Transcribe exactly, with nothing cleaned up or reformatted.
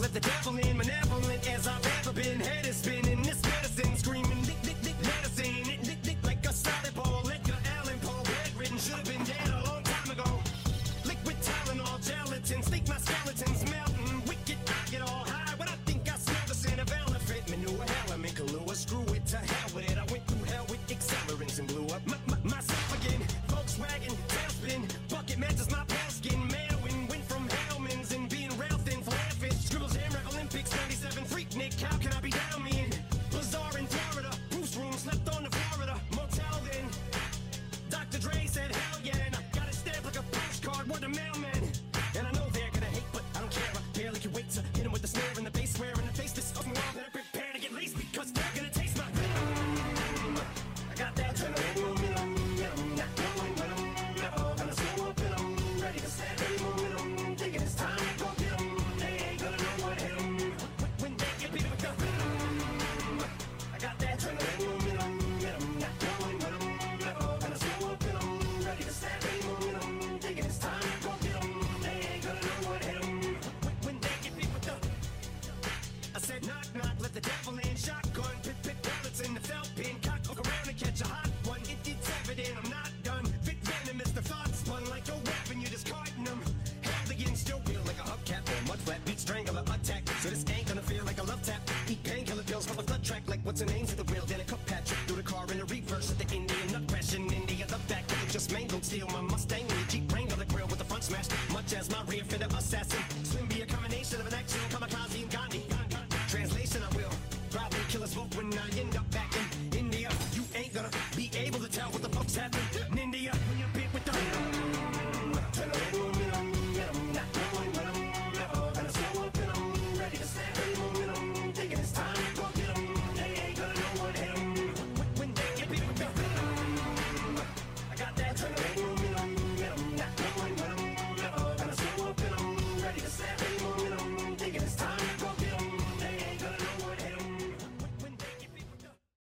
let the devil in, malevolent as I've ever been. Head is spinning, this medicine screaming, lick, lick, lick, medicine, it lick, lick like a solid ball. Edgar Allan Poe, bedridden, should have been dead a long time ago. Liquid Tylenol, gelatin, sneak my skeletons melting. Wicked, I get all high when I think I smell the scent of elephant manure. Hell, I make Kahlua, screw it, to hell with it. I went through hell with accelerants and blew up my, my, myself again. Volkswagen, tailspin, bucket matches my pale skin. Mailwind, went from Hellman's and being rail thin, flare fish. Scribbles, Hammer, Olympics, ninety-seven, freak Nick, how can I be down me in? Bazaar in Florida, Bruce room, slept on the Florida motel then. Doctor Dre said hell yeah, and I got it stamped like a postcard, word the mailman. And I know they're gonna hate, but I don't care, I barely can wait to hit them with the snare and the bass, swear in the face. This fucking wrong, better prepare to get laced because they're gonna taste my venom. I got that adrenaline momentum, not going with them, never gonna slow up in them, ready to stand any momentum, thinking it's time to go get them, they ain't gonna know what hit them, when they get beat with the venom. I got that adrenaline momentum, not going with them, never gonna slow up in them, ready to stand any momentum, thinking it's time to go get them, they ain't gonna know what hit them, when they get beat with the. I said knock knock, let the devil in, shotgun, pit pit pellets in the felt pin, cock hook around and catch a hot one. It, it's evident I'm not done. Fit venomous, the thought spun like a weapon, you're discarding them. Held again, still feel like a hubcap or mud flat, beat strangler attack. So this ain't gonna feel like a love tap. Eat painkiller pills from a blood track, like what's her name to the wheel. Then a cup patch through the car in a reverse at the Indian nut crash in India. The back of it just mangled, steal my Mustang and the Jeep Wrangler, the grill with the front smashed. Much as my rear fender assassin. Slim be a combination of an action kamikaze and Gandhi. Translation, I will probably kill us both when I end up back in India. You ain't gonna be able to tell what the fuck's happening.